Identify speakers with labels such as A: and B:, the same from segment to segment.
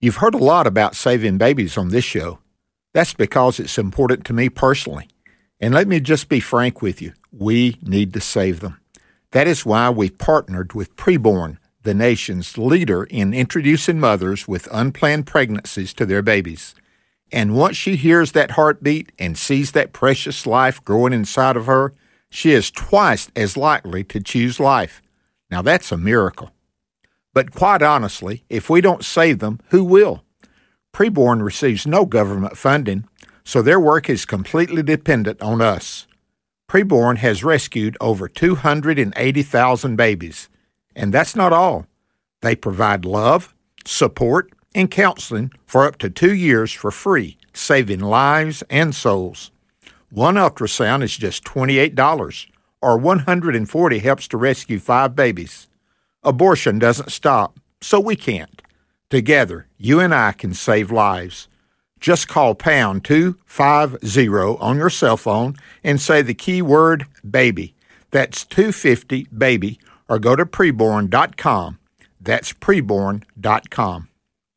A: You've heard a lot about saving babies on this show. That's because it's important to me personally. And let me just be frank with you. We need to save them. That is why we've partnered with Preborn, the nation's leader in introducing mothers with unplanned pregnancies to their babies. And once she hears that heartbeat and sees that precious life growing inside of her, she is twice as likely to choose life. Now that's a miracle. But quite honestly, if we don't save them, who will? Preborn receives no government funding, so their work is completely dependent on us. Preborn has rescued over 280,000 babies. And that's not all. They provide love, support, and counseling for up to 2 years for free, saving lives and souls. One ultrasound is just $28, or $140 helps to rescue 5 babies. Abortion doesn't stop, so we can't. Together, you and I can save lives. Just call pound 250 on your cell phone and say the keyword baby. That's 250 baby, or go to preborn.com. That's preborn.com.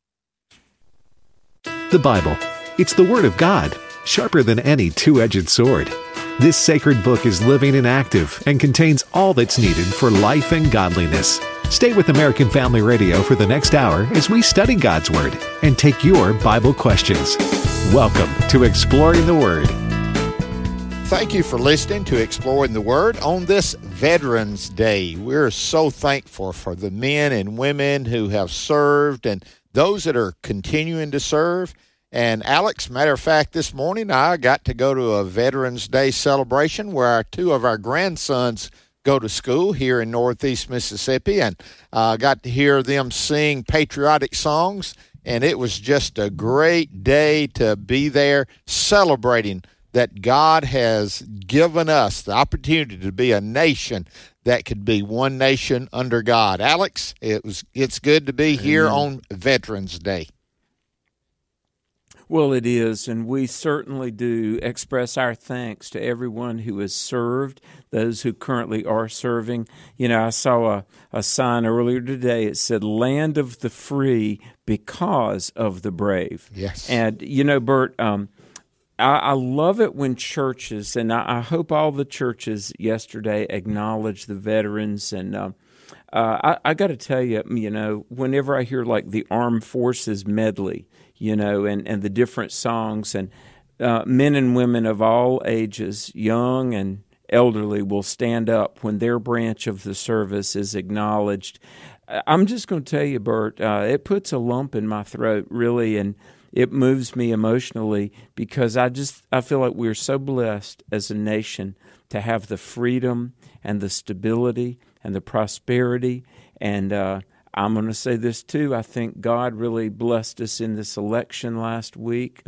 B: The Bible. It's the Word of God, sharper than any two-edged sword. This sacred book is living and active and contains all that's needed for life and godliness. Stay with American Family Radio for the next hour as we study God's Word and take your Bible questions. Welcome to Exploring the Word.
A: Thank you for listening to Exploring the Word on this Veterans Day. We're so thankful for the men and women who have served and those that are continuing to serve. And Alex, matter of fact, this morning I got to go to a Veterans Day celebration where 2 of our grandsons go to school here in Northeast Mississippi, and got to hear them sing patriotic songs, and it was just a great day to be there celebrating that God has given us the opportunity to be a nation that could be one nation under God. Alex, it's good to be here on Veterans Day.
C: Well, it is, and we certainly do express our thanks to everyone who has served, those who currently are serving. You know, I saw a sign earlier today. It said, "Land of the free because of the brave."
A: Yes.
C: And, you know, Bert, I love it when churches, and I hope all the churches yesterday acknowledge the veterans. And I got to tell you, you know, whenever I hear like the Armed Forces medley, you know, and the different songs, and men and women of all ages, young and elderly, will stand up when their branch of the service is acknowledged. I'm just going to tell you, Bert, it puts a lump in my throat, really, and it moves me emotionally because I feel like we're so blessed as a nation to have the freedom and the stability and the prosperity. And I'm going to say this too. I think God really blessed us in this election last week.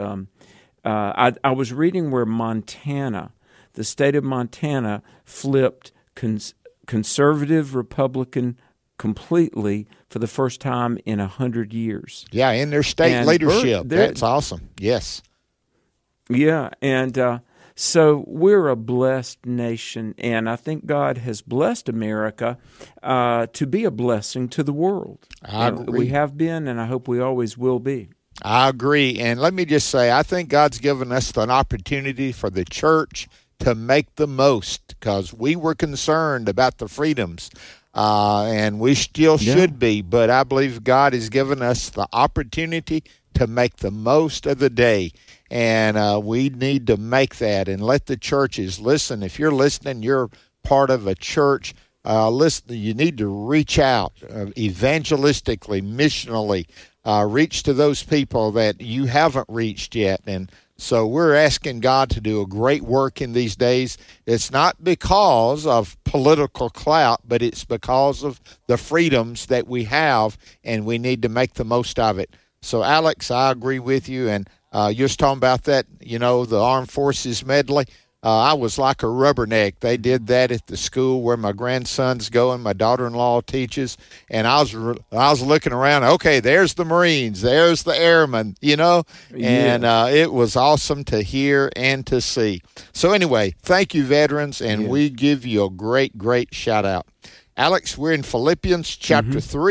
C: I was reading where Montana, the state of Montana, flipped conservative Republican completely for the first time in 100 years.
A: Yeah, in their state leadership. That's awesome. Yes.
C: Yeah, and so we're a blessed nation, and I think God has blessed America to be a blessing to the world.
A: I agree.
C: We have been, and I hope we always will be.
A: I agree, and let me just say, I think God's given us an opportunity for the church to make the most, because we were concerned about the freedoms. And we still should be, but I believe God has given us the opportunity to make the most of the day, and we need to make that and let the churches listen. If you're listening, you're part of a church. Listen, you need to reach out evangelistically, missionally, reach to those people that you haven't reached yet, and so we're asking God to do a great work in these days. It's not because of political clout, but it's because of the freedoms that we have, and we need to make the most of it. So, Alex, I agree with you, and you're just talking about that, you know, the Armed Forces medley. I was like a rubberneck. They did that at the school where my grandson's going. My daughter-in-law teaches, and I was looking around. Okay, there's the Marines, there's the airmen, you know, and it was awesome to hear and to see. So anyway, thank you, veterans, and we give you a great, great shout out. Alex, we're in Philippians chapter 3,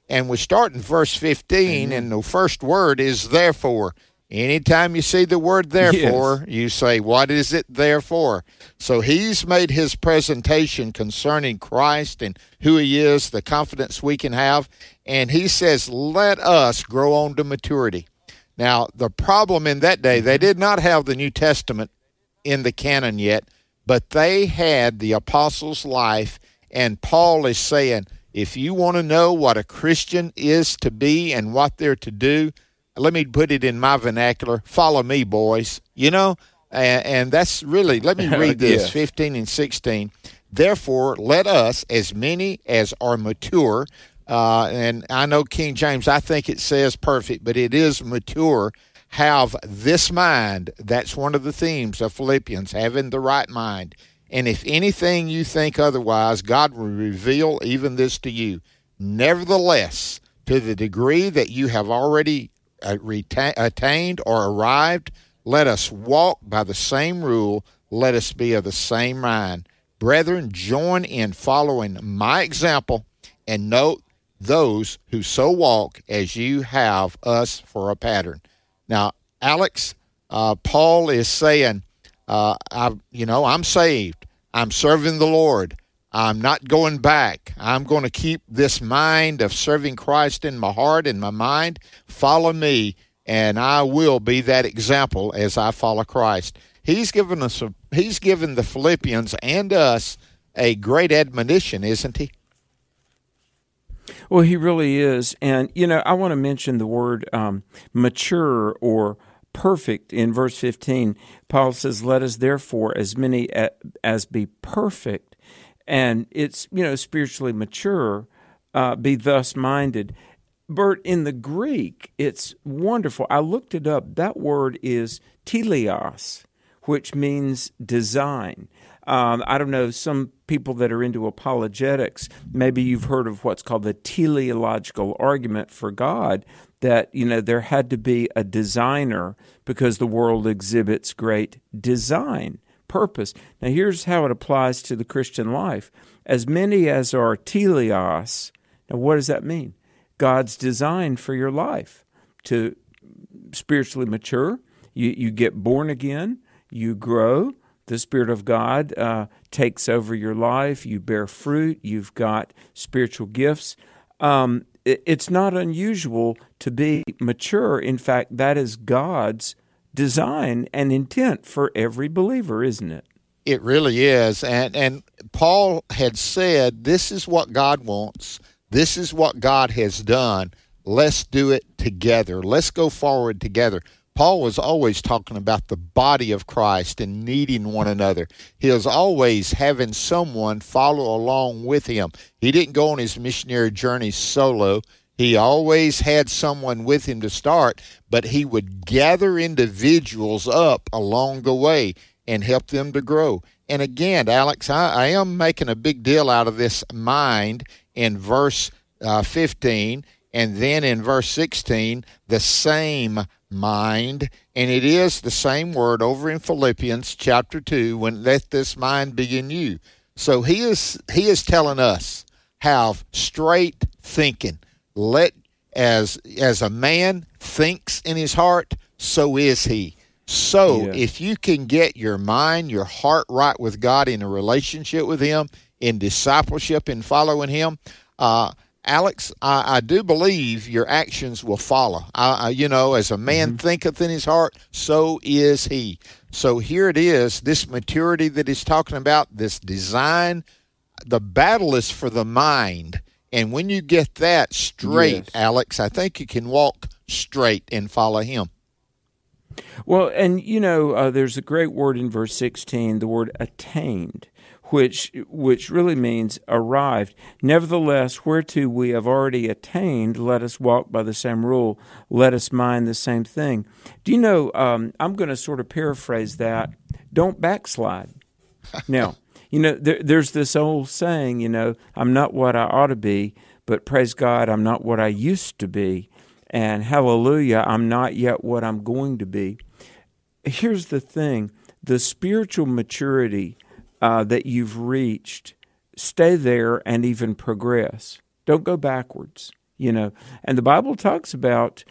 A: And we start in verse 15, and the first word is therefore. Anytime you see the word therefore, you say, what is it there for? So he's made his presentation concerning Christ and who he is, the confidence we can have. And he says, let us grow on to maturity. Now, the problem in that day, they did not have the New Testament in the canon yet, but they had the apostles' life. And Paul is saying, if you want to know what a Christian is to be and what they're to do, let me put it in my vernacular, follow me, boys. You know, and that's really, let me read this, 15 and 16. Therefore, let us, as many as are mature, and I know King James, I think it says perfect, but it is mature, have this mind. That's one of the themes of Philippians, having the right mind. And if anything you think otherwise, God will reveal even this to you. Nevertheless, to the degree that you have already attained or arrived, let us walk by the same rule. Let us be of the same mind. Brethren, join in following my example and note those who so walk as you have us for a pattern. Now, Alex, Paul is saying, I'm saved. I'm serving the Lord. I'm not going back. I'm going to keep this mind of serving Christ in my heart and my mind. Follow me, and I will be that example as I follow Christ. He's given the Philippians and us a great admonition, isn't he?
C: Well, he really is. And, I want to mention the word mature or perfect in verse 15. Paul says, let us therefore, as many as be perfect, and it's, spiritually mature, be thus minded. Bert, in the Greek, it's wonderful. I looked it up. That word is teleos, which means design. I don't know, some people that are into apologetics, maybe you've heard of what's called the teleological argument for God, that, there had to be a designer because the world exhibits great design, purpose. Now, here's how it applies to the Christian life. As many as are teleos, now what does that mean? God's design for your life to spiritually mature. You get born again, you grow, the Spirit of God takes over your life, you bear fruit, you've got spiritual gifts. It's not unusual to be mature. In fact, that is God's design and intent for every believer, isn't it?
A: It really is. And Paul had said, this is what God wants. This is what God has done. Let's do it together. Let's go forward together. Paul was always talking about the body of Christ and needing one another. He was always having someone follow along with him. He didn't go on his missionary journey solo. He always had someone with him to start, but he would gather individuals up along the way and help them to grow. And again, Alex, I am making a big deal out of this mind in verse 15, and then in verse 16, the same mind, and it is the same word over in Philippians chapter 2, when let this mind be in you. So he is telling us, have straight thinking. Let as a man thinks in his heart, so is he. So if you can get your mind, your heart right with God in a relationship with him, in discipleship, in following him, Alex, I do believe your actions will follow. As a man thinketh in his heart, so is he. So here it is, this maturity that he's talking about, this design. The battle is for the mind. And when you get that straight, Alex, I think you can walk straight and follow him.
C: Well, and there's a great word in verse 16, the word attained, which really means arrived. Nevertheless, whereto we have already attained, let us walk by the same rule. Let us mind the same thing. Do you know, I'm going to sort of paraphrase that. Don't backslide. Now, there's this old saying, I'm not what I ought to be, but praise God, I'm not what I used to be. And hallelujah, I'm not yet what I'm going to be. Here's the thing. The spiritual maturity that you've reached, stay there and even progress. Don't go backwards. And the Bible talks about,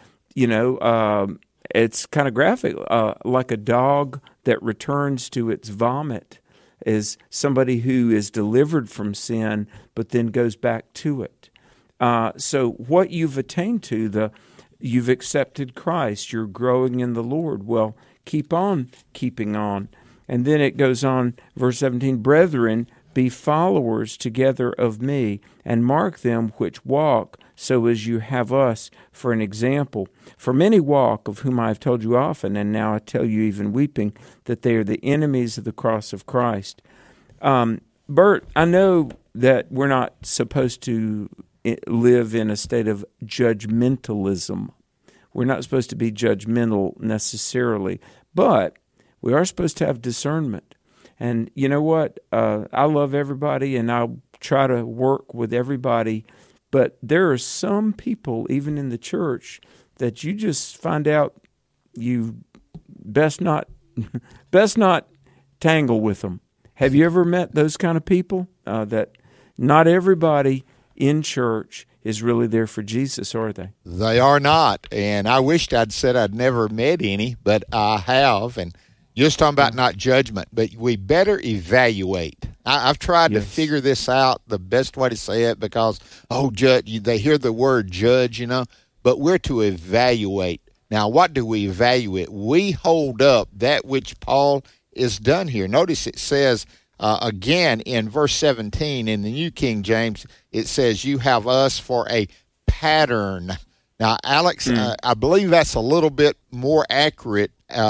C: it's kind of graphic, like a dog that returns to its vomit is somebody who is delivered from sin, but then goes back to it. So what you've attained to, you've accepted Christ, you're growing in the Lord. Well, keep on keeping on. And then it goes on, verse 17, brethren, be followers together of me, and mark them which walk, so as you have us for an example. For many walk, of whom I have told you often, and now I tell you even weeping, that they are the enemies of the cross of Christ. Bert, I know that we're not supposed to live in a state of judgmentalism. We're not supposed to be judgmental necessarily, but we are supposed to have discernment. And you know what? I love everybody, and I'll try to work with everybody, but there are some people, even in the church, that you just find out you best not tangle with them. Have you ever met those kind of people? That not everybody in church is really there for Jesus, are they?
A: They are not, and I wished I'd said I'd never met any, but I have, and you're just talking about not judgment, but we better evaluate. I've tried to figure this out, the best way to say it, because, judge, they hear the word judge, but we're to evaluate. Now, what do we evaluate? We hold up that which Paul is done here. Notice it says, again, in verse 17, in the New King James, it says, you have us for a pattern. Now, Alex, I believe that's a little bit more accurate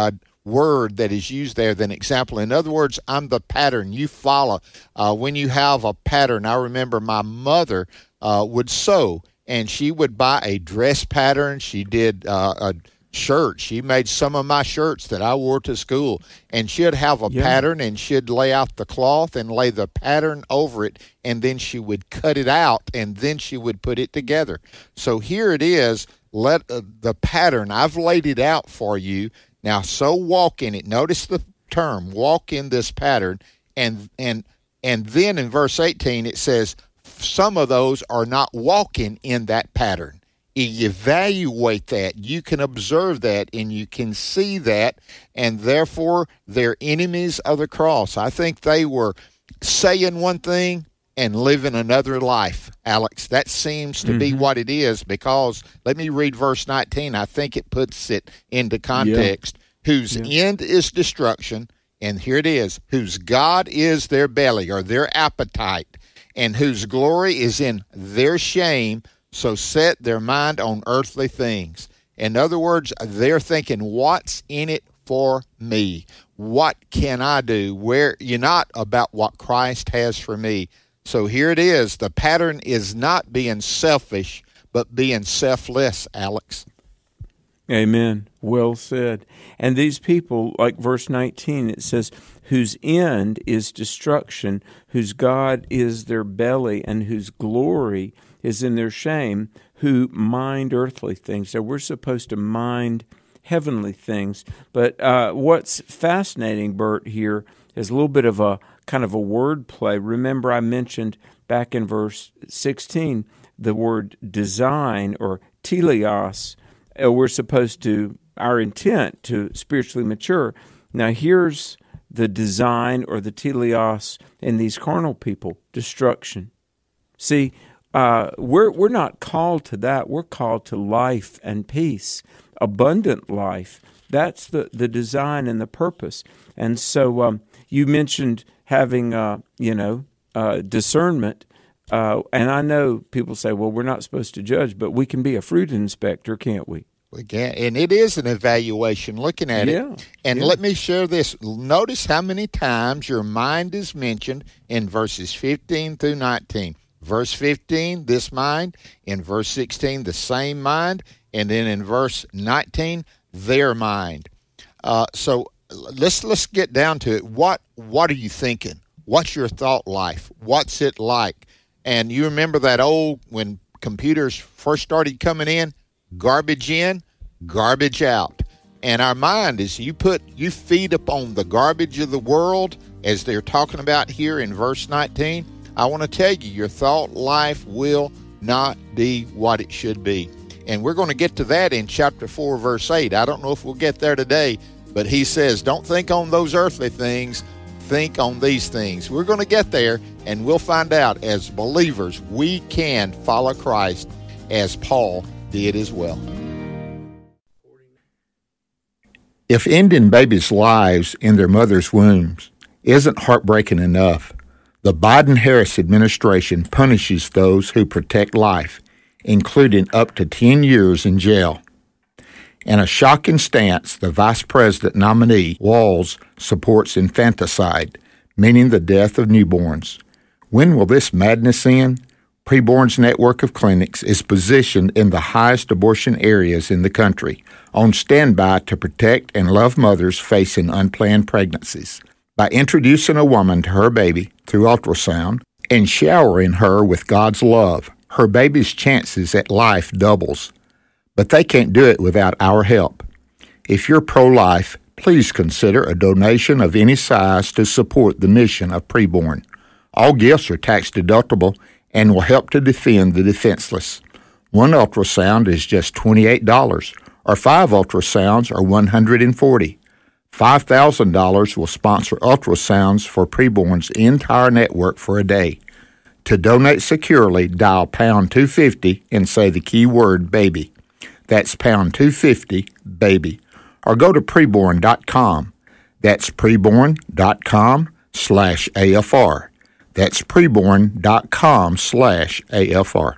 A: word that is used there than example. In other words, I'm the pattern you follow. When you have a pattern, I remember my mother would sew, and she would buy a dress pattern. She did a shirt. She made some of my shirts that I wore to school, and she'd have a pattern, and she'd lay out the cloth and lay the pattern over it, and then she would cut it out, and then she would put it together. So here it is, the pattern, I've laid it out for you. Now, so walk in it. Notice the term, walk in this pattern. And then in verse 18, it says, some of those are not walking in that pattern. Evaluate that. You can observe that, and you can see that, and therefore they're enemies of the cross. I think they were saying one thing and living another life, Alex. That seems to be what it is, because, let me read verse 19. I think it puts it into context. Whose end is destruction, and here it is, whose God is their belly, or their appetite, and whose glory is in their shame, so set their mind on earthly things. In other words, they're thinking, what's in it for me? What can I do? Where you're not about what Christ has for me. So here it is. The pattern is not being selfish, but being selfless, Alex.
C: Amen. Well said. And these people, like verse 19, it says, whose end is destruction, whose God is their belly, and whose glory is in their shame, who mind earthly things. So we're supposed to mind heavenly things. But what's fascinating, Bert, here is a little bit of a kind of a word play. Remember, I mentioned back in verse 16 the word design, or teleos. We're supposed to, our intent to spiritually mature. Now here's the design, or the teleos, in these carnal people: destruction. See, we're not called to that. We're called to life and peace, abundant life. That's the design and the purpose. And so you mentioned having discernment. And I know people say, well, we're not supposed to judge, but we can be a fruit inspector, can't we?
A: We can, and it is an evaluation, looking at it. And let me share this. Notice how many times your mind is mentioned in verses 15 through 19. Verse 15, this mind. In verse 16, the same mind. And then in verse 19, their mind. So let's get down to it. What are you thinking? What's your thought life? What's it like? And you remember that when computers first started coming in, garbage in, garbage out. And our mind is, you feed upon the garbage of the world, as they're talking about here in verse 19. I want to tell you, your thought life will not be what it should be. And we're going to get to that in chapter 4, verse 8. I don't know if we'll get there today, but he says, don't think on those earthly things, think on these things. We're going to get there, and we'll find out as believers we can follow Christ as Paul did as well. If ending babies' lives in their mother's wombs isn't heartbreaking enough, the Biden-Harris administration punishes those who protect life, including up to 10 years in jail. In a shocking stance, the vice president nominee, Walz, supports infanticide, meaning the death of newborns. When will this madness end? Preborn's network of clinics is positioned in the highest abortion areas in the country, on standby to protect and love mothers facing unplanned pregnancies. By introducing a woman to her baby through ultrasound and showering her with God's love, her baby's chances at life doubles. But they can't do it without our help. If you're pro-life, please consider a donation of any size to support the mission of Preborn. All gifts are tax-deductible and will help to defend the defenseless. One ultrasound is just $28, or 5 ultrasounds are $140. $5,000 will sponsor ultrasounds for Preborn's entire network for a day. To donate securely, dial pound 250 and say the keyword baby. That's pound 250 baby. Or go to preborn.com. That's preborn.com/AFR. That's preborn.com/AFR.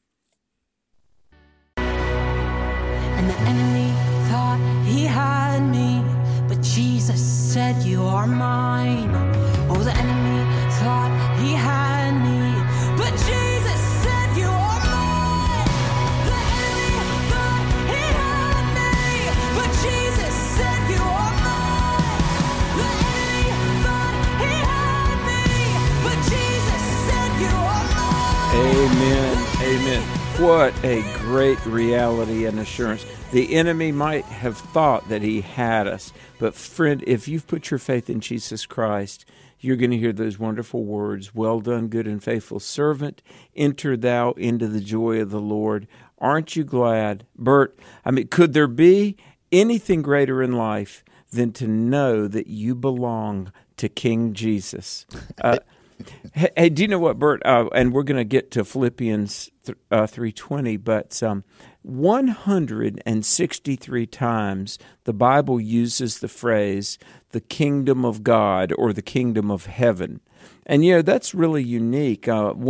D: And the enemy thought he had me, but Jesus said you are mine. Oh, the enemy thought he had me, but Jesus said you are mine. The enemy thought he had me, but Jesus said you are mine. The enemy thought he had me, but Jesus said you are mine.
C: Amen. Amen. What a great reality and assurance. The enemy might have thought that he had us, but friend, if you've put your faith in Jesus Christ, you're going to hear those wonderful words, well done, good and faithful servant, enter thou into the joy of the Lord. Aren't you glad? Bert, could there be anything greater in life than to know that you belong to King Jesus? Hey, do you know what, Bert? And we're going to get to Philippians 3:20, but 163 times the Bible uses the phrase the kingdom of God or the kingdom of heaven. And, that's really unique. There are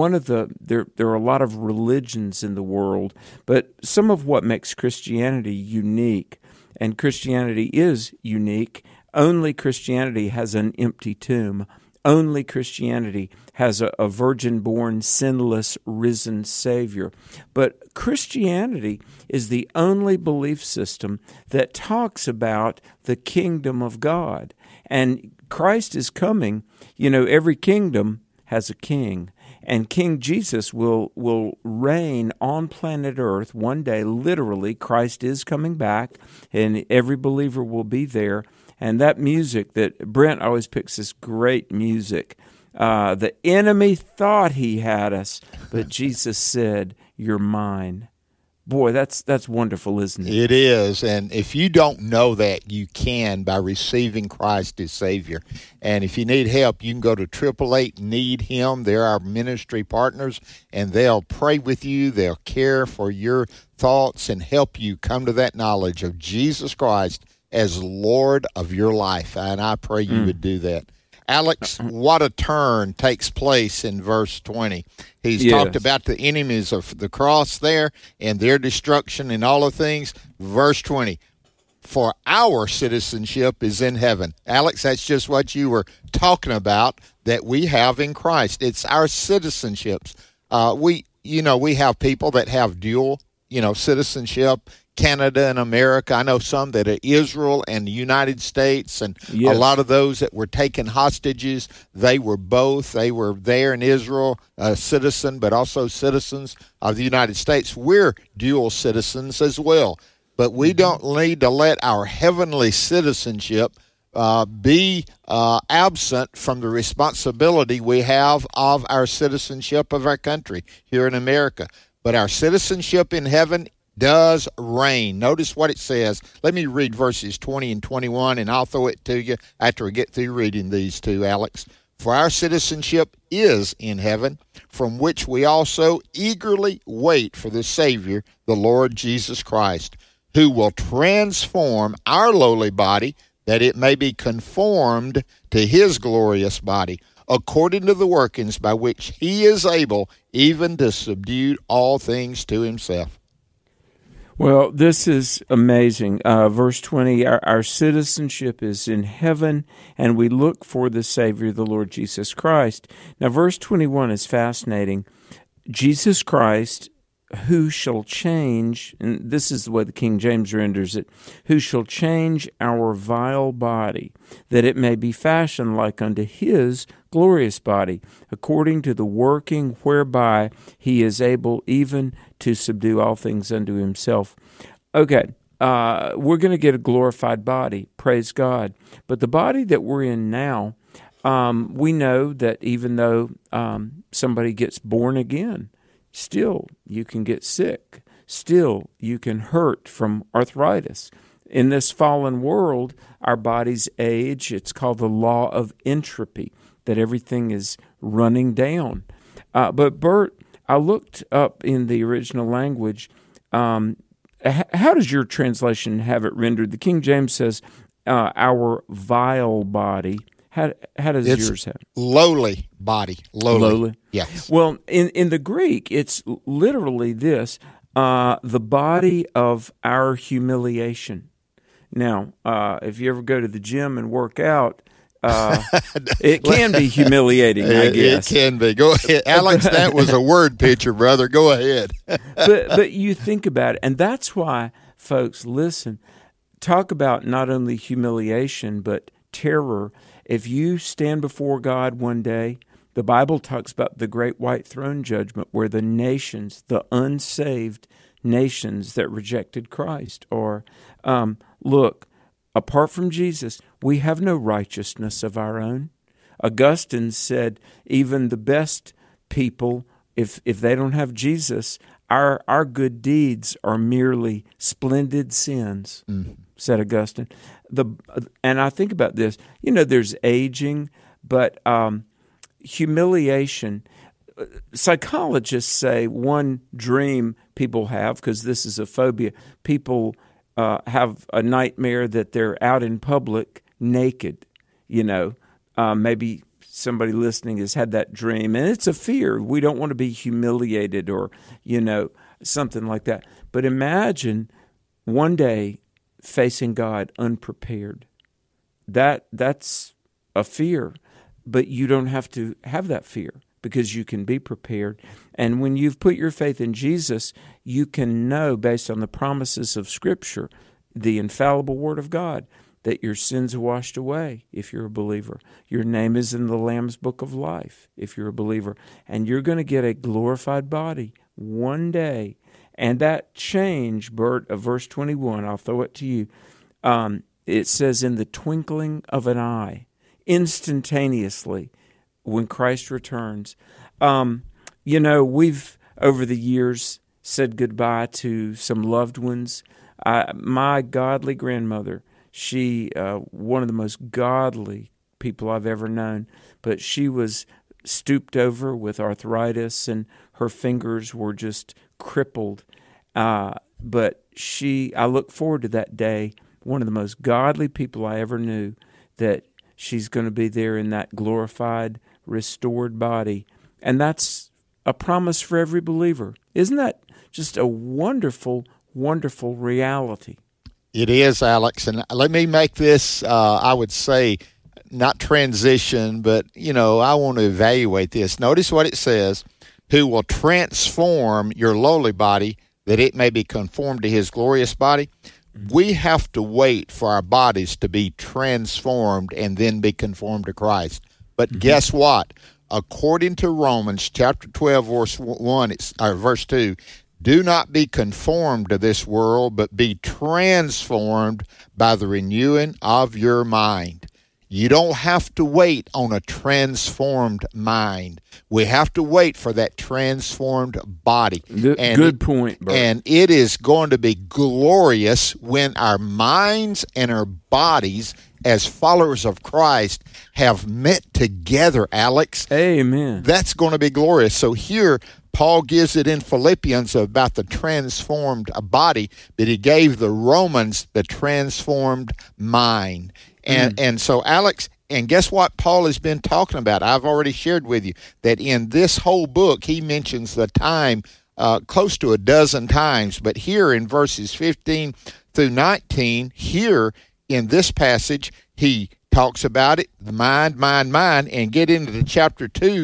C: a lot of religions in the world, but some of what makes Christianity unique, and Christianity is unique, only Christianity has an empty tomb. Only Christianity has a virgin-born, sinless, risen Savior. But Christianity is the only belief system that talks about the kingdom of God. And Christ is coming. Every kingdom has a king. And King Jesus will reign on planet Earth one day. Literally, Christ is coming back, and every believer will be there. And that music that Brent always picks, this great music. The enemy thought he had us, but Jesus said, "You're mine." Boy, that's wonderful, isn't it?
A: It is. And if you don't know that, you can by receiving Christ as Savior. And if you need help, you can go to 888-NEED-HIM. They're our ministry partners, and they'll pray with you. They'll care for your thoughts and help you come to that knowledge of Jesus Christ as Lord of your life. And I pray you would do that. Alex, what a turn takes place in verse 20. He's talked about the enemies of the cross there and their destruction and all the things. Verse 20, for our citizenship is in heaven. Alex, that's just what you were talking about that we have in Christ. It's our citizenships. We have people that have dual, citizenship, Canada and America. I know some that are Israel and the United States, and a lot of those that were taken hostages, they were both. They were there in Israel, a citizen, but also citizens of the United States. We're dual citizens as well, but we don't need to let our heavenly citizenship be absent from the responsibility we have of our citizenship of our country here in America. but our citizenship in heaven does reign. Notice what it says. Let me read verses 20 and 21, and I'll throw it to you after I get through reading these two, Alex. For our citizenship is in heaven, from which we also eagerly wait for the Savior, the Lord Jesus Christ, who will transform our lowly body, that it may be conformed to his glorious body, according to the workings by which he is able even to subdue all things to himself.
C: Well, this is amazing. Verse 20, our citizenship is in heaven, and we look for the Savior, the Lord Jesus Christ. Now, verse 21 is fascinating. Jesus Christ, who shall change, and this is the way the King James renders it, who shall change our vile body, that it may be fashioned like unto his glorious body, according to the working whereby he is able even to subdue all things unto himself. Okay, we're going to get a glorified body, praise God. But the body that we're in now, we know that even though somebody gets born again, still you can get sick. Still you can hurt from arthritis. In this fallen world, our bodies age. It's called the law of entropy, that everything is running down. But Bert, I looked up in the original language. How does your translation have it rendered? The King James says, our vile body. How does yours have it?
A: Lowly body. Lowly. Yes.
C: Well, in the Greek, it's literally this, the body of our humiliation. Now, if you ever go to the gym and work out, it can be humiliating, I guess.
A: It can be. Go ahead. Alex, that was a word picture, brother. Go ahead.
C: but you think about it, and that's why, folks, listen, talk about not only humiliation, but terror. If you stand before God one day, the Bible talks about the great white throne judgment where the nations, the unsaved nations that rejected Christ, or look, apart from Jesus, we have no righteousness of our own. Augustine said even the best people, if they don't have Jesus, our good deeds are merely splendid sins, said Augustine. And I think about this, there's aging, but humiliation. Psychologists say one dream people have, because this is a phobia, people have a nightmare that they're out in public naked. Maybe somebody listening has had that dream, and it's a fear. We don't want to be humiliated or, something like that. But imagine one day facing God unprepared. That's a fear, but you don't have to have that fear because you can be prepared. And when you've put your faith in Jesus, you can know, based on the promises of Scripture, the infallible Word of God, that your sins are washed away if you're a believer. Your name is in the Lamb's Book of Life if you're a believer. And you're going to get a glorified body one day. And that change, Bert, of verse 21, I'll throw it to you. It says, in the twinkling of an eye, instantaneously, when Christ returns. We've, over the years, said goodbye to some loved ones. My godly grandmother, she, one of the most godly people I've ever known, but she was stooped over with arthritis and her fingers were just crippled. But I look forward to that day, one of the most godly people I ever knew, that she's going to be there in that glorified, restored body. And that's a promise for every believer. Isn't that just a wonderful, wonderful reality?
A: It is, Alex. And let me make this, I would say, not transition, but, I want to evaluate this. Notice what it says, who will transform your lowly body that it may be conformed to his glorious body. We have to wait for our bodies to be transformed and then be conformed to Christ. But guess what? According to Romans chapter 12, verse 2, do not be conformed to this world, but be transformed by the renewing of your mind. You don't have to wait on a transformed mind. We have to wait for that transformed body.
C: Good point, Bert.
A: And it is going to be glorious when our minds and our bodies as followers of Christ have met together, Alex.
C: Amen.
A: That's going to be glorious. So here, Paul gives it in Philippians about the transformed body, but he gave the Romans the transformed mind. And so, Alex, and guess what Paul has been talking about? I've already shared with you that in this whole book, he mentions the time close to a dozen times. But here in verses 15 through 19, here in this passage, he talks about it, the mind, and get into the chapter 2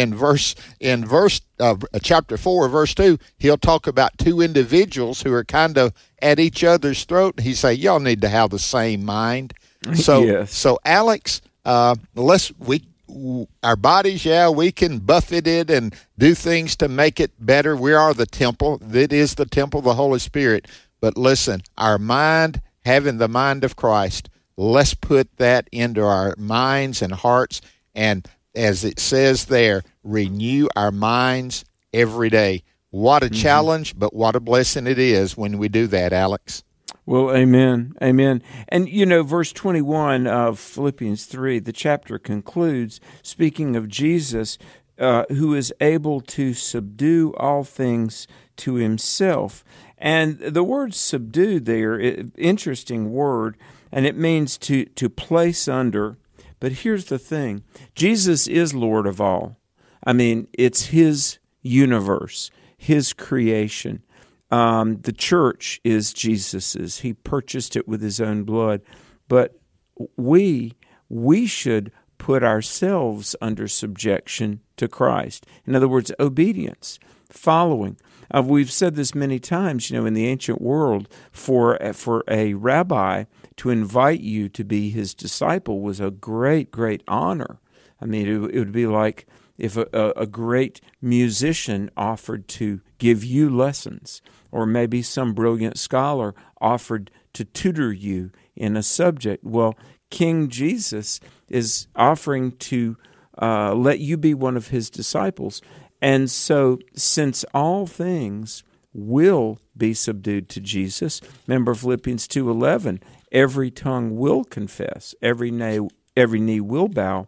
A: chapter 4, verse 2, he'll talk about two individuals who are kind of at each other's throat. He say, y'all need to have the same mind. So,
C: yes.
A: So Alex, our bodies, we can buffet it and do things to make it better. We are the temple. It is the temple of the Holy Spirit. But listen, our mind, having the mind of Christ, let's put that into our minds and hearts, and as it says there, renew our minds every day. What a challenge, but what a blessing it is when we do that, Alex.
C: Well, amen, amen. And, verse 21 of Philippians 3, the chapter concludes, speaking of Jesus, who is able to subdue all things to himself. And the word subdue there, interesting word, and it means to place under. But here's the thing. Jesus is Lord of all. I mean, it's his universe, his creation. The church is Jesus's. He purchased it with his own blood. But we should put ourselves under subjection to Christ. In other words, obedience, following. We've said this many times, in the ancient world, for a rabbi to invite you to be his disciple was a great, great honor. I mean, it would be like if a great musician offered to give you lessons, or maybe some brilliant scholar offered to tutor you in a subject. Well, King Jesus is offering to let you be one of his disciples. And so, since all things will be subdued to Jesus, remember Philippians 2:11, every tongue will confess, every knee will bow.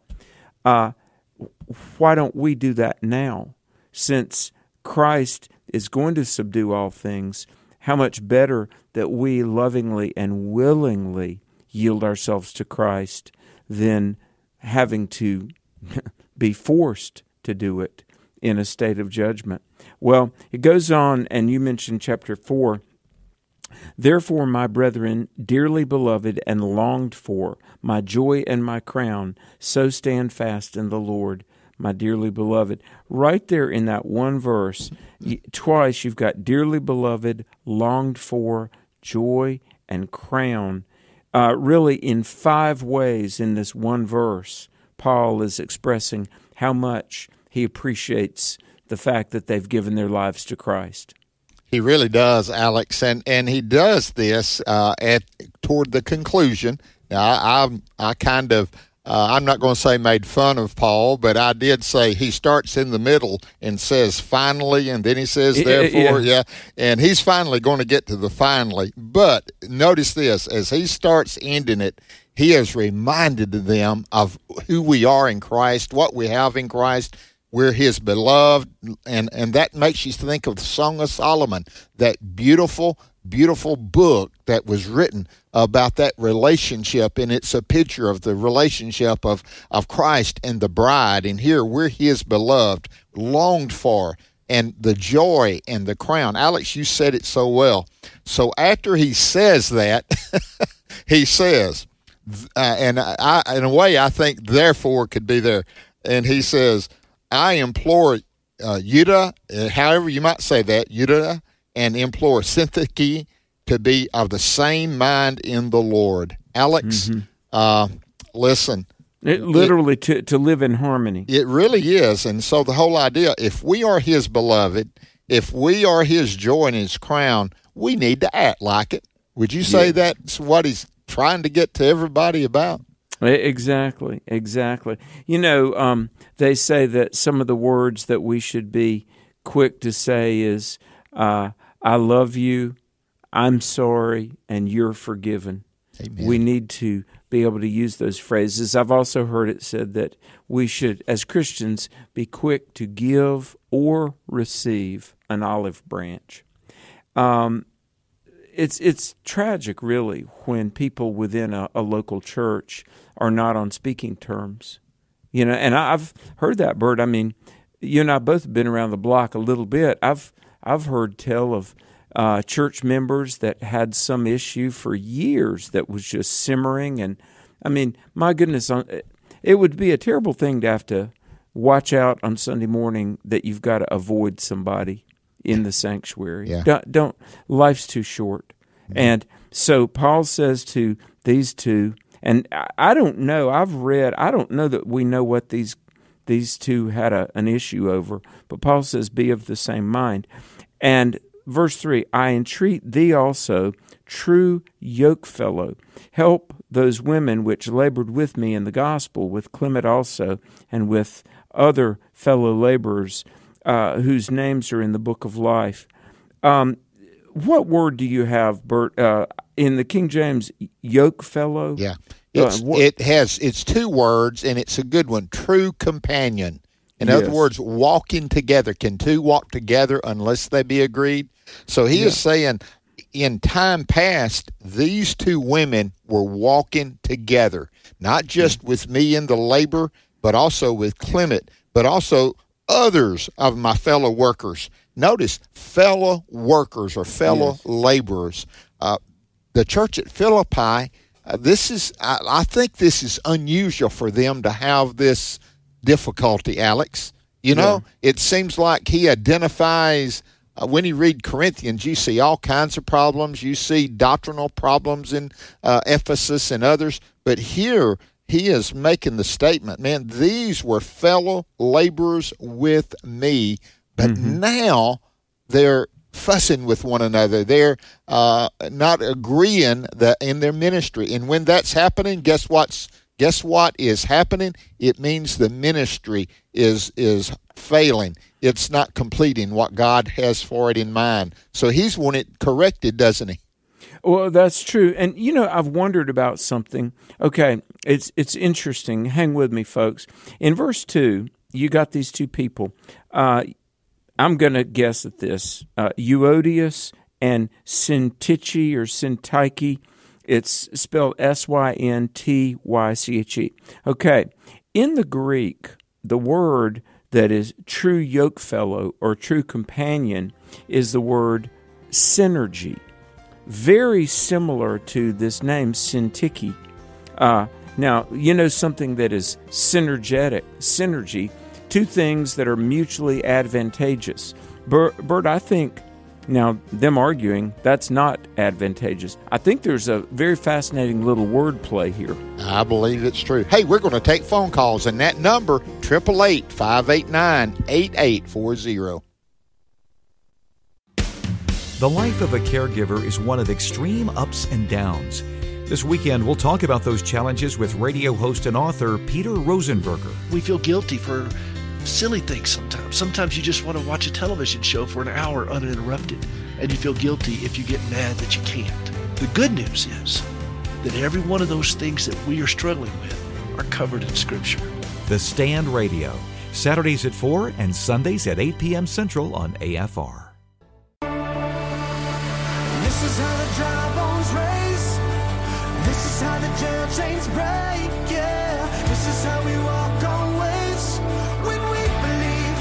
C: Why don't we do that now? Since Christ is going to subdue all things, how much better that we lovingly and willingly yield ourselves to Christ than having to be forced to do it in a state of judgment. Well, it goes on, and you mentioned chapter 4. Therefore, my brethren, dearly beloved and longed for, my joy and my crown, so stand fast in the Lord, my dearly beloved. Right there in that one verse, twice you've got dearly beloved, longed for, joy, and crown. Really, in 5 ways in this one verse, Paul is expressing how much he appreciates the fact that they've given their lives to Christ.
A: He really does, Alex, and he does this toward the conclusion. Now, I kind of, I'm not going to say made fun of Paul, but I did say he starts in the middle and says finally, and then he says therefore, and he's finally going to get to the finally. But notice this, as he starts ending it, he has reminded them of who we are in Christ, what we have in Christ. We're his beloved, and that makes you think of the Song of Solomon, that beautiful, beautiful book that was written about that relationship, and it's a picture of the relationship of Christ and the bride. And here we're his beloved, longed for, and the joy and the crown. Alex, you said it so well. So after he says that, he says, and I, in a way, I think therefore could be there, and he says, I implore Judah, however you might say that, Judah, and implore Syntyche to be of the same mind in the Lord. Alex, listen.
C: It literally to live in harmony.
A: It really is. And so the whole idea, if we are his beloved, if we are his joy and his crown, we need to act like it. Would you say that's what he's trying to get to everybody about?
C: Exactly. You know, they say that some of the words that we should be quick to say is, I love you, I'm sorry, and you're forgiven.
A: Amen.
C: We need to be able to use those phrases. I've also heard it said that we should, as Christians, be quick to give or receive an olive branch. It's tragic, really, when people within a local church are not on speaking terms. You know, and I've heard that, Bert. I mean, you and I both have been around the block a little bit. I've heard tell of church members that had some issue for years that was just simmering. And, I mean, my goodness, it would be a terrible thing to have to watch out on Sunday morning that you've got to avoid somebody in the sanctuary.
A: Yeah.
C: Don't. Life's too short. Mm-hmm. And so Paul says to these two, and I don't know, I don't know that we know what these two had an issue over, but Paul says, be of the same mind. And verse 3, I entreat thee also, true yokefellow, help those women which labored with me in the gospel, with Clement also, and with other fellow laborers, whose names are in the book of life. What word do you have, Bert? In the King James, yokefellow?
A: Yeah. It's two words, and it's a good one, true companion. In other words, walking together. Can two walk together unless they be agreed? So he is saying, in time past, these two women were walking together, not just with me in the labor, but also with Clement, but also others of my fellow workers. Notice, fellow workers or fellow laborers. The church at Philippi, I think this is unusual for them to have this difficulty, Alex. You know, it seems like he identifies, when you read Corinthians, you see all kinds of problems. You see doctrinal problems in Ephesus and others. But here, he is making the statement, man, these were fellow laborers with me, but now they're fussing with one another. They're not agreeing in their ministry. And when that's happening, guess what is happening? It means the ministry is failing. It's not completing what God has for it in mind. So he's wanting it corrected, doesn't he?
C: Well, that's true. And, you know, I've wondered about something. Okay, it's interesting. Hang with me, folks. In verse 2, you got these two people. I'm going to guess at this. Euodias and Syntyche or Syntyche. It's spelled Syntyche. Okay, in the Greek, the word that is true yokefellow or true companion is the word synergy. Very similar to this name, Syntyche. Now, you know something that is synergy, two things that are mutually advantageous. Bert, I think, now, them arguing, that's not advantageous. I think there's a very fascinating little word play here.
A: I believe it's true. Hey, we're going to take phone calls, and that number, 888-589-8840.
E: The life of a caregiver is one of extreme ups and downs. This weekend, we'll talk about those challenges with radio host and author Peter Rosenberger.
F: We feel guilty for silly things sometimes. Sometimes you just want to watch a television show for an hour uninterrupted, and you feel guilty if you get mad that you can't. The good news is that every one of those things that we are struggling with are covered in Scripture.
E: The Stand Radio, Saturdays at 4 and Sundays at 8 p.m. Central on AFR.
D: This is how the dry bones race. This is how the jail chains break. Yeah, this is how we walk on waves. When we believe.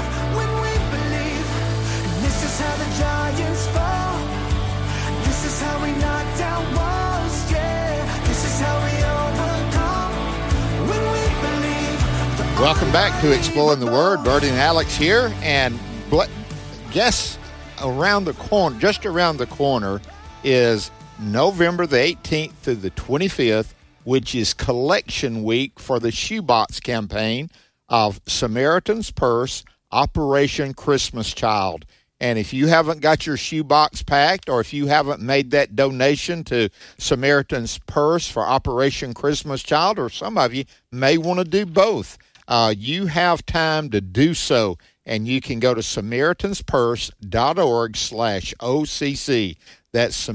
D: And this is how the giants fall. This is how we knock down walls. Yeah, this is how we overcome. When we believe.
A: Welcome back to Exploring the Word. Bert and Alex here, and guess around the corner, just around the corner, is November the 18th through the 25th, which is collection week for the Shoebox campaign of Samaritan's Purse, Operation Christmas Child. And if you haven't got your shoebox packed, or if you haven't made that donation to Samaritan's Purse for Operation Christmas Child, or some of you may want to do both, you have time to do so. And you can go to SamaritansPurse.org/OCC. That's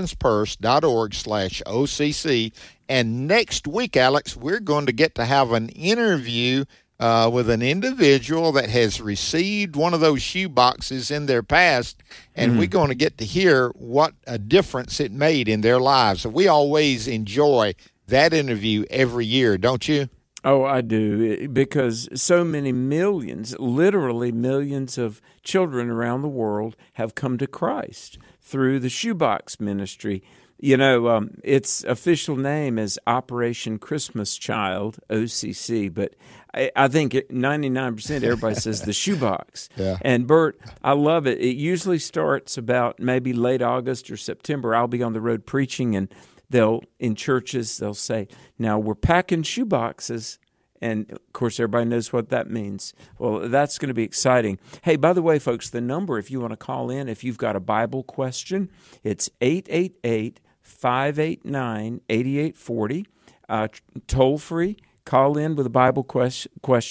A: SamaritansPurse.org/OCC. And next week, Alex, we're going to get to have an interview with an individual that has received one of those shoe boxes in their past, and we're going to get to hear what a difference it made in their lives. So we always enjoy that interview every year, don't you?
C: Oh, I do, because so many millions, literally millions of children around the world have come to Christ through the Shoebox Ministry. You know, its official name is Operation Christmas Child, OCC, but I think 99% everybody says the Shoebox.
A: Yeah.
C: And Bert, I love it. It usually starts about maybe late August or September. I'll be on the road preaching, and in churches, they'll say, now we're packing shoe boxes. And, of course, everybody knows what that means. Well, that's going to be exciting. Hey, by the way, folks, the number, if you want to call in, if you've got a Bible question, it's 888-589-8840. Toll free, call in with a Bible question,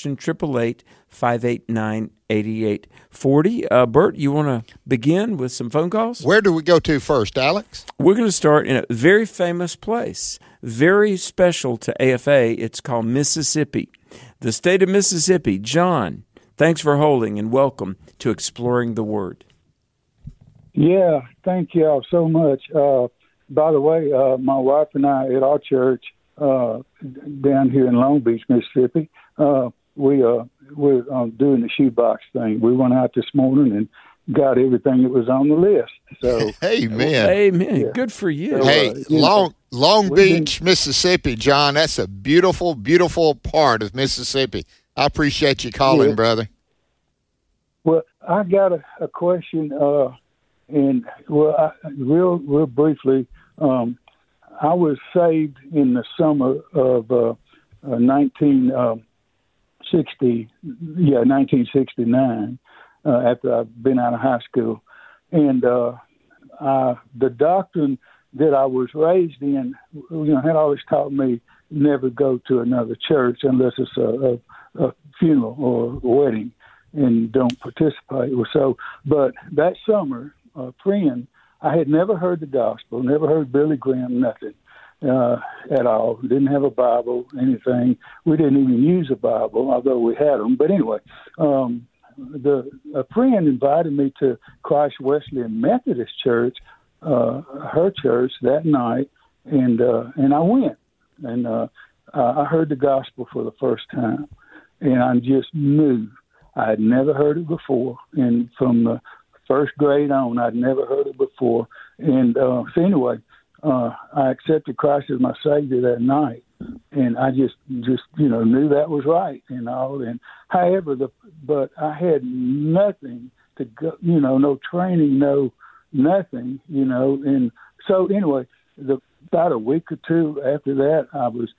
C: 888-589-8840. Bert, you want to begin with some phone calls?
A: Where do we go to first, Alex?
C: We're going to start in a very famous place, very special to AFA. It's called Mississippi, the state of Mississippi. John, thanks for holding, and welcome to Exploring the Word.
G: Yeah, thank you all so much. By the way, my wife and I at our church down here in Long Beach, Mississippi, we're doing the shoebox thing. We went out this morning and got everything that was on the list. So,
A: Amen.
C: Amen.
G: Yeah.
C: Good for you.
G: So,
A: Hey, Long Beach, Mississippi, John, that's a beautiful, beautiful part of Mississippi. I appreciate you calling, brother.
G: Well, I got a question, real briefly, I was saved in the summer of 1969, after I've been out of high school. And the doctrine that I was raised in, had always taught me never go to another church unless it's a funeral or a wedding, and don't participate. So, but that summer, a friend, I had never heard the gospel, never heard Billy Graham, nothing at all. Didn't have a Bible, anything. We didn't even use a Bible, although we had them. But anyway, a friend invited me to Christ Wesleyan Methodist Church, her church, that night, and I went, and I heard the gospel for the first time, and I just knew I had never heard it before, and from the first grade on, I'd never heard it before. And so anyway, I accepted Christ as my Savior that night, and I just knew that was right and all. And however, but I had nothing to go, no training, no nothing, And so anyway, about a week or two after that, I was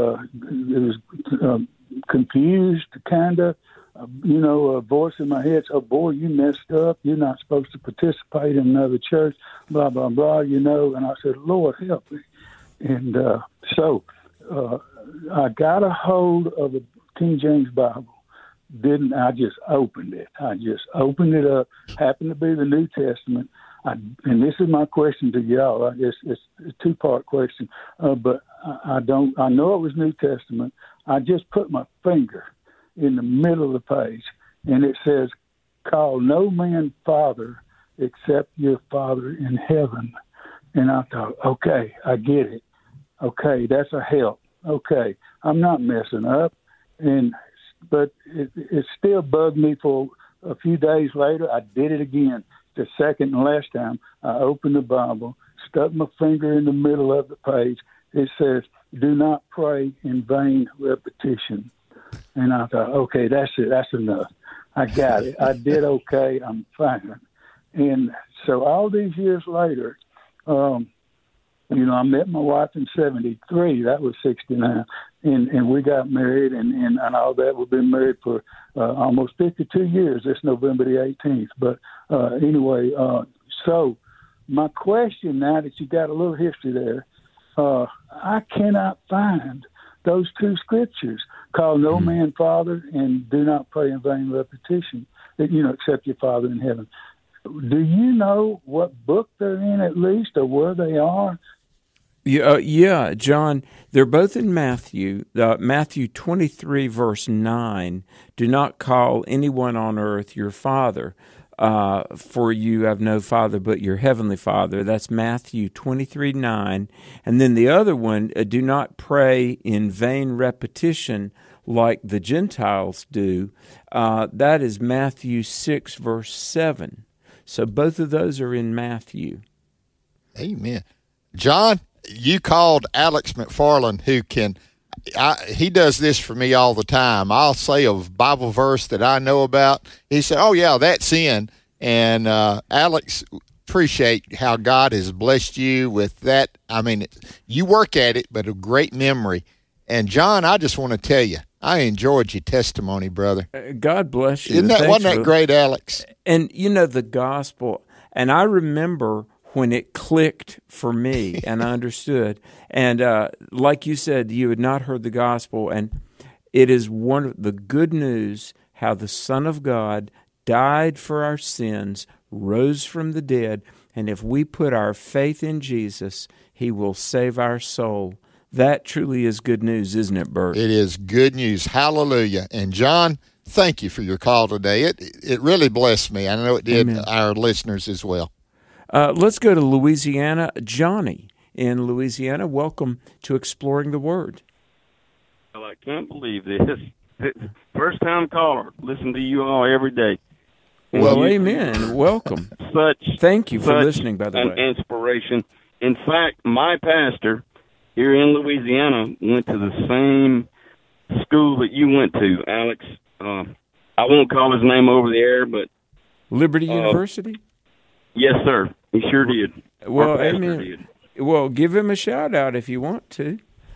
G: confused, kind of. A voice in my head, oh, boy, you messed up. You're not supposed to participate in another church, blah, blah, blah, And I said, Lord, help me. And so I got a hold of the King James Bible. I just opened it. I just opened it up. Happened to be the New Testament. And this is my question to y'all. I guess it's a two-part question. But I know it was New Testament. I just put my finger in the middle of the page, and it says, call no man father except your Father in heaven. And I thought, okay, I get it. Okay, that's a help. Okay, I'm not messing up. But it still bugged me for a few days later. I did it again. The second and last time I opened the Bible, stuck my finger in the middle of the page. It says, do not pray in vain repetition. And I thought, okay, that's it. That's enough. I got it. I did okay. I'm fine. And so all these years later, I met my wife in 73. That was 69. and we got married and all that. We've been married for almost 52 years. This November the 18th. But anyway, so my question now that you got a little history there, I cannot find those two scriptures. Call no man Father and do not pray in vain repetition, except your Father in heaven. Do you know what book they're in at least, or where they are?
C: Yeah, John, they're both in Matthew. Matthew 23, verse 9, do not call anyone on earth your father, for you have no father but your heavenly Father. That's Matthew 23, 9. And then the other one, do not pray in vain repetition like the Gentiles do. That is Matthew 6, verse 7. So both of those are in Matthew.
A: Amen. John, you called Alex McFarland, he does this for me all the time. I'll say a Bible verse that I know about. He said, oh, yeah, that's in. And Alex, appreciate how God has blessed you with that. I mean, you work at it, but a great memory. And, John, I just want to tell you, I enjoyed your testimony, brother.
C: God bless you.
A: Wasn't that great, Alex?
C: And, the gospel, and I remember when it clicked for me and I understood. And like you said, you had not heard the gospel, and it is one of the good news how the Son of God died for our sins, rose from the dead, and if we put our faith in Jesus, He will save our soul. That truly is good news, isn't it, Bert?
A: It is good news. Hallelujah. And, John, thank you for your call today. It really blessed me. I know it did. Amen. Our listeners as well.
C: Let's go to Louisiana. Johnny in Louisiana, welcome to Exploring the Word.
H: Well, I can't believe this. First-time caller. Listen to you all every day.
C: Well, amen. Welcome. Thank you for listening, by the way.
H: An inspiration. In fact, my pastor here in Louisiana went to the same school that you went to, Alex. I won't call his name over the air, but...
C: Liberty University?
H: Yes, sir. He sure did.
C: Well, amen. Well, give him a shout-out if you want to.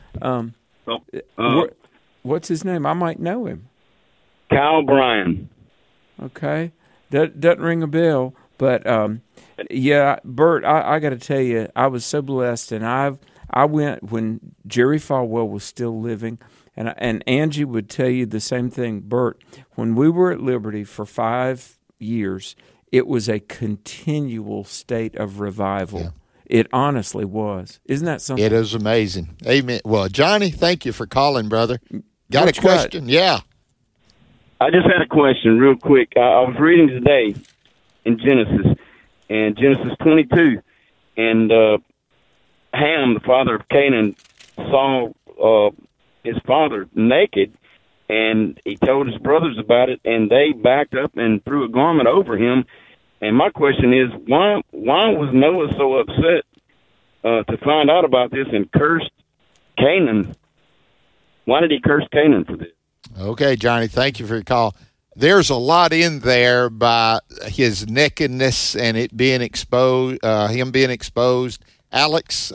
C: What's his name? I might know him.
H: Kyle Bryan.
C: Okay. That doesn't ring a bell, but, yeah, Bert, I got to tell you, I was so blessed, and I went when Jerry Falwell was still living, and Angie would tell you the same thing. Bert, when we were at Liberty for 5 years, it was a continual state of revival. Yeah. It honestly was. Isn't that something?
A: It is amazing. Amen. Well, Johnny, thank you for calling, brother. Got a question? Yeah.
H: I just had a question real quick. I was reading today in Genesis 22, and Ham, the father of Canaan, saw his father naked, and he told his brothers about it, and they backed up and threw a garment over him. And my question is, why was Noah so upset to find out about this and cursed Canaan? Why did he curse Canaan for this?
A: Okay, Johnny, thank you for your call. There's a lot in there by his nakedness and it being exposed, him being exposed. Alex,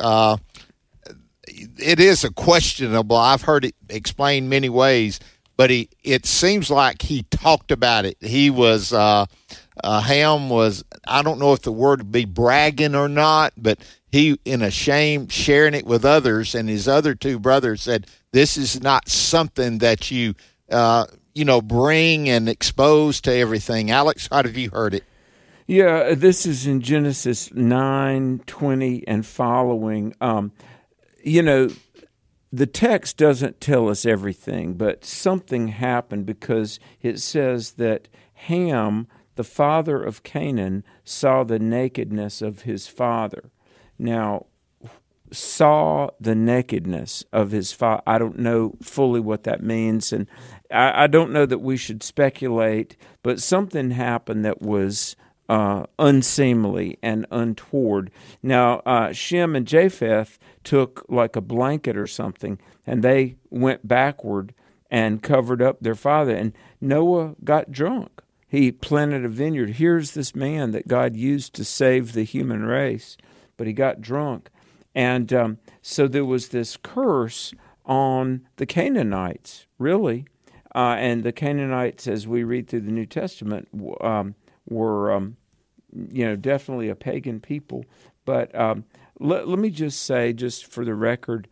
A: it is a questionable. I've heard it explained many ways, but it seems like he talked about it. He was Ham was, I don't know if the word would be bragging or not, but he, in a shame, sharing it with others, and his other two brothers said, this is not something that you bring and expose to everything. Alex, how have you heard it?
C: Yeah, this is in Genesis 9:20 and following. The text doesn't tell us everything, but something happened because it says that Ham, the father of Canaan, saw the nakedness of his father. Now, saw the nakedness of his father. I don't know fully what that means, and I don't know that we should speculate, but something happened that was unseemly and untoward. Now, Shem and Japheth took like a blanket or something, and they went backward and covered up their father, and Noah got drunk. He planted a vineyard. Here's this man that God used to save the human race, but he got drunk. And so there was this curse on the Canaanites, really. And the Canaanites, as we read through the New Testament, were definitely a pagan people. But let me just say, just for the record,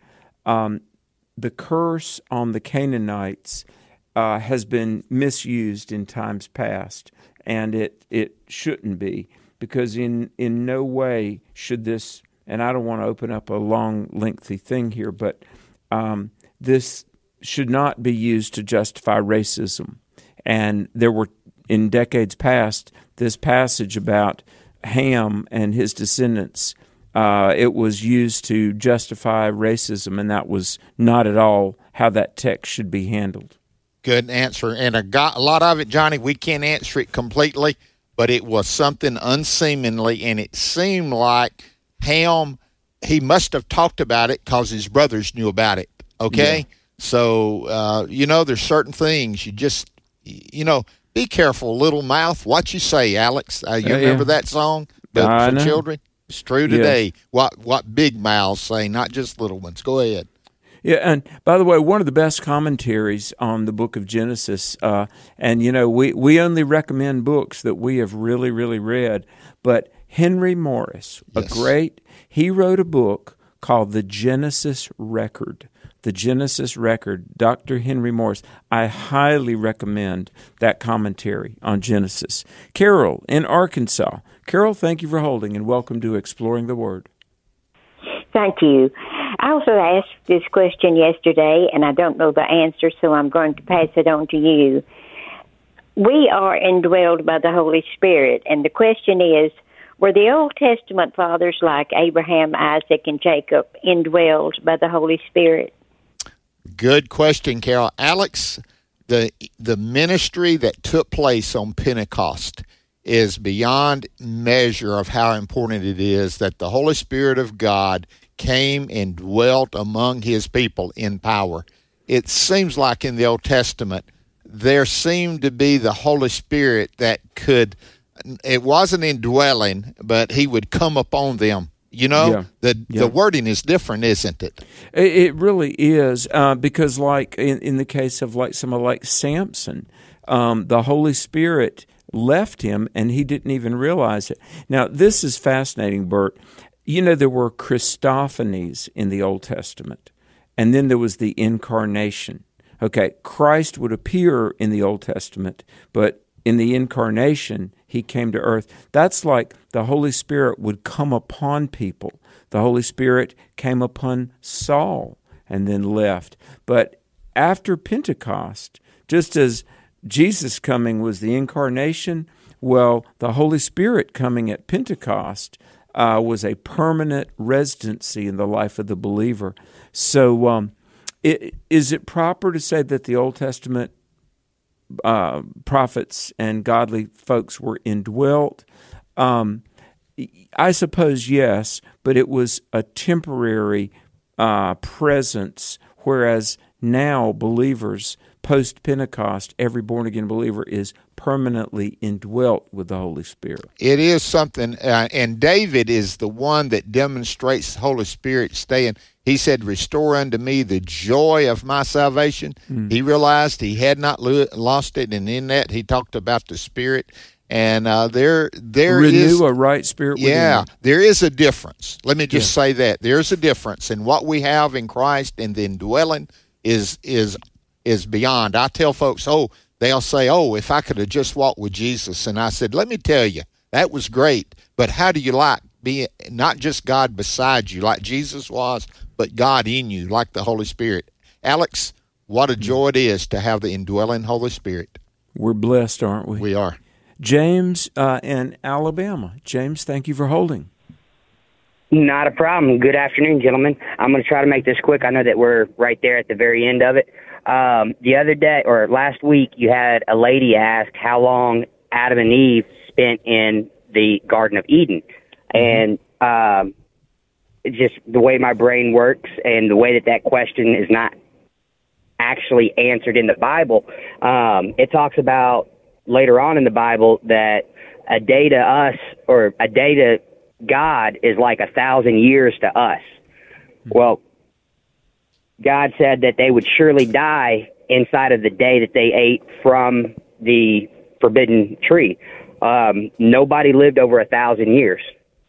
C: the curse on the Canaanites has been misused in times past, and it shouldn't be, because in no way should this, and I don't want to open up a long, lengthy thing here, but this should not be used to justify racism. And there were, in decades past, this passage about Ham and his descendants, it was used to justify racism, and that was not at all how that text should be handled.
A: Good answer. And a lot of it, Johnny, we can't answer it completely, but it was something unseemly, and it seemed like Ham, he must have talked about it because his brothers knew about it, okay? Yeah. So, there's certain things you just, be careful, little mouth, what you say, Alex. You remember that song? For children? It's true today. Yes. What big mouths say, not just little ones. Go ahead.
C: Yeah, and by the way, one of the best commentaries on the book of Genesis, and we only recommend books that we have really, really read, but Henry Morris, he wrote a book called The Genesis Record. The Genesis Record, Dr. Henry Morris. I highly recommend that commentary on Genesis. Carol in Arkansas. Carol, thank you for holding, and welcome to Exploring the Word.
I: Thank you. I also asked this question yesterday, and I don't know the answer, so I'm going to pass it on to you. We are indwelled by the Holy Spirit, and the question is, were the Old Testament fathers like Abraham, Isaac, and Jacob indwelled by the Holy Spirit?
A: Good question, Carol. Alex, the ministry that took place on Pentecost is beyond measure of how important it is that the Holy Spirit of God came and dwelt among his people in power. It seems like in the Old Testament there seemed to be the Holy Spirit that could, it wasn't indwelling, but he would come upon them. The wording is different, isn't it?
C: It really is, because like in the case of someone like Samson, the Holy Spirit left him and he didn't even realize it. Now, this is fascinating, Bert. There were Christophanies in the Old Testament, and then there was the incarnation. Okay, Christ would appear in the Old Testament, but in the incarnation, he came to earth. That's like the Holy Spirit would come upon people. The Holy Spirit came upon Saul and then left. But after Pentecost, just as Jesus coming was the incarnation, well, the Holy Spirit coming at Pentecost was a permanent residency in the life of the believer. So is it proper to say that the Old Testament prophets and godly folks were indwelt? I suppose yes, but it was a temporary presence, whereas now believers, post-Pentecost, every born-again believer is permanently indwelt with the Holy Spirit.
A: It is something, and David is the one that demonstrates the Holy Spirit staying. He said, "Restore unto me the joy of my salvation." He realized he had not lost it, and in that he talked about the Spirit. And there
C: renew a right spirit within you.
A: There is a difference. Let me just say that there's a difference, and what we have in Christ and the indwelling is beyond. I tell folks, they'll say, if I could have just walked with Jesus, and I said, let me tell you, that was great. But how do you like being not just God beside you, like Jesus was, but God in you, like the Holy Spirit? Alex, what a joy it is to have the indwelling Holy Spirit.
C: We're blessed, aren't we?
A: We are.
C: James in Alabama. James, thank you for holding.
J: Not a problem. Good afternoon, gentlemen. I'm going to try to make this quick. I know that we're right there at the very end of it. The other day, or last week, you had a lady ask how long Adam and Eve spent in the Garden of Eden. And just the way my brain works and the way that question is not actually answered in the Bible, it talks about later on in the Bible that a day to us, or a day to God, is like 1,000 years to us. Well, God said that they would surely die inside of the day that they ate from the forbidden tree. Nobody lived over 1,000 years.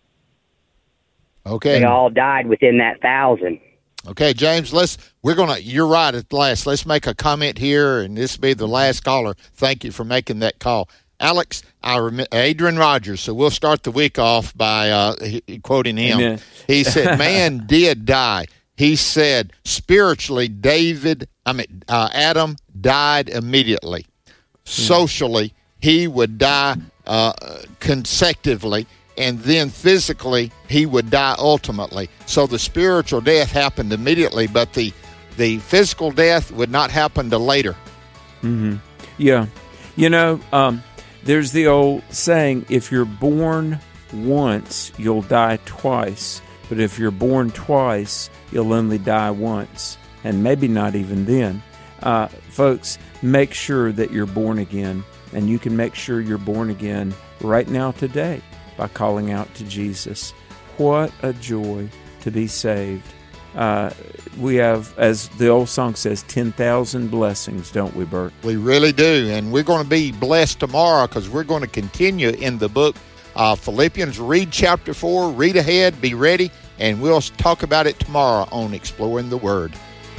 A: Okay.
J: They all died within that 1,000.
A: Okay, James, you're right at last. Let's make a comment here, and this will be the last caller. Thank you for making that call. Alex, Adrian Rogers, so we'll start the week off by quoting him.
C: Amen.
A: He said, man did die. He said, spiritually, Adam died immediately. Socially, he would die consecutively, and then physically, he would die ultimately. So the spiritual death happened immediately, but the physical death would not happen till later.
C: Mm-hmm. Yeah. There's the old saying, if you're born once, you'll die twice. But if you're born twice, you'll only die once. And maybe not even then. Folks, make sure that you're born again. And you can make sure you're born again right now today by calling out to Jesus. What a joy to be saved. We have, as the old song says, 10,000 blessings, don't we, Bert?
A: We really do, and we're going to be blessed tomorrow because we're going to continue in the book of Philippians. Read chapter 4, read ahead, be ready, and we'll talk about it tomorrow on Exploring the Word.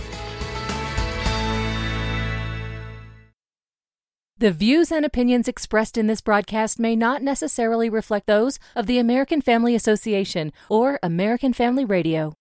K: The views and opinions expressed in this broadcast may not necessarily reflect those of the American Family Association or American Family Radio.